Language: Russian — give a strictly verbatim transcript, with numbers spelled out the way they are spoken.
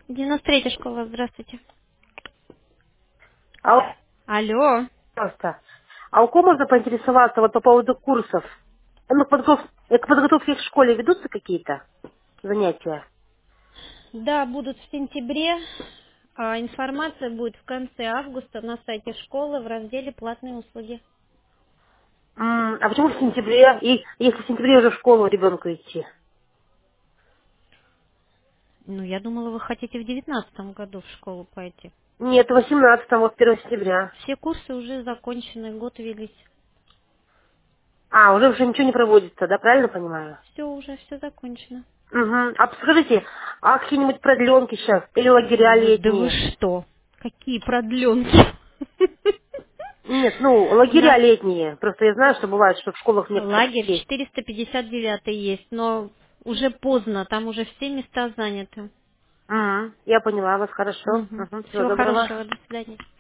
девяносто третья школа, здравствуйте. А, у- Алло. пожалуйста, а у кого можно поинтересоваться вот по поводу курсов? Ну, к подготов- э, к подготовке в школе ведутся какие-то занятия? Да, будут в сентябре. А, информация будет в конце августа на сайте школы в разделе «Платные услуги». М, А почему в сентябре? И если в сентябре уже в школу ребенку идти? Ну, я думала, вы хотите в девятнадцатом году в школу пойти. Нет, восемнадцатого, вот первого сентября. Все курсы уже закончены, год велись. А, уже уже ничего не проводится, да, правильно понимаю? Все уже, все закончено. Угу. А подскажите, а какие-нибудь продленки сейчас? Или лагеря Вы- Да вы летние? что? Какие продленки? Нет, ну, У нас лагеря летние. Просто я знаю, что бывает, что в школах некоторых лагерь есть. четыреста пятьдесят девять есть, но уже поздно, там уже все места заняты. М, Я поняла вас, хорошо. Угу. Угу. Всего Всего доброго. хорошего, до свидания.